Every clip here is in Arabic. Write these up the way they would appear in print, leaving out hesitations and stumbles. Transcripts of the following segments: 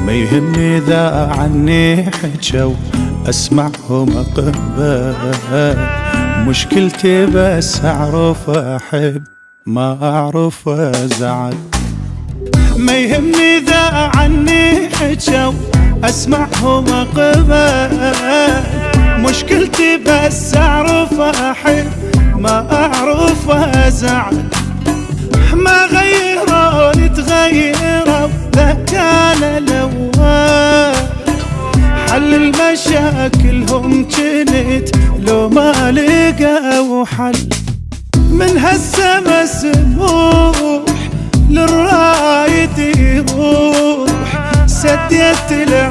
ما يهمني إذا عني حجوا أسمعهم أقبل، مشكلتي بس أعرف أحب ما أعرف أزعل. ما يهمني إذا عني حجوا أسمعهم أقبل، مشكلتي بس أعرف أحب ما أعرف أزعل. ما غيروني تغيروا ذا كان الأول، حل المشاكلهم جنت لو ما لقوا حل. من هالسما سموح للرايد يروح، سديت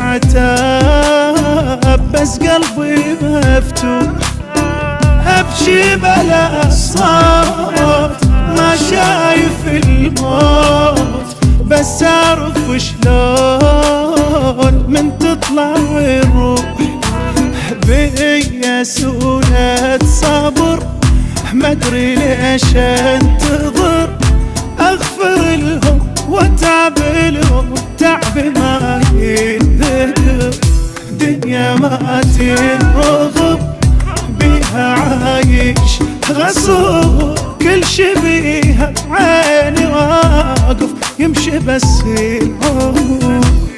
العتاب بس قلبي مفتوح. أبكي بلا صوت ما شايف الموت، بس أعرف شلون من تطلع الروح. بيا سولة صبر ما أدري ليش انتظر، أغفر لهم وأتعب لهم تعب ما ينذكر. دنيا ما تنرغب بيها عايش غصوب، كل شي بيها عيني واقف يمشي بس العمر.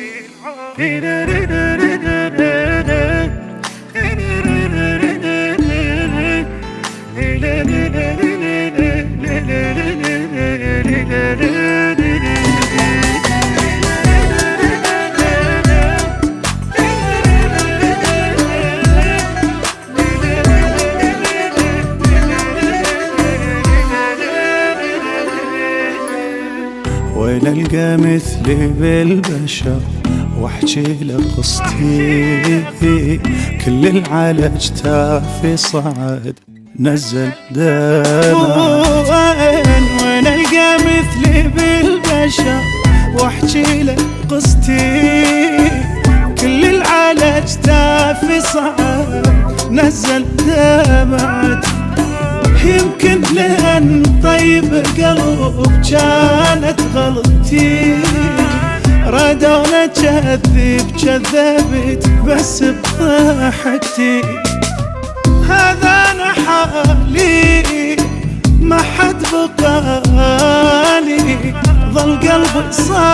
وين القى مثلي بالبشر واحكي له قصتي، كل العالج تافي صعد نزل دمع. وين القى مثلي بالبشر واحكي له قصتي، كل العالج تافي صعد نزل دمع. يمكن لأن طيب قلب كانت غلطتي، رادونا كذب كذبت بس بضحكتي. هذا أنا حالي ما حد بقالي، ظل قلبي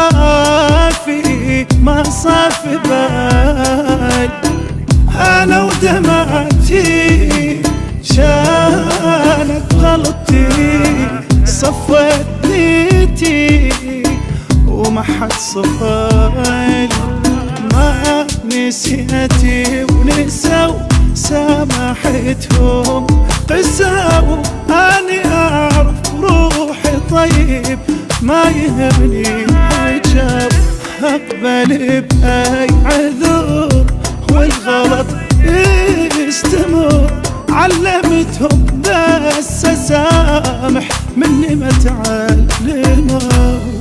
صافي ما صافي بال. أنا ودمعتي كانت غلطتي، صفت نيتي وما حد صفالي. ما نسيتي ونسوا سامحتهم، قساوا أني أعرف روحي طيب ما يهمني حجاب. أقبل بأي عذور والغلط يستمر، علمتهم بس أسامح مني ما تعلموا.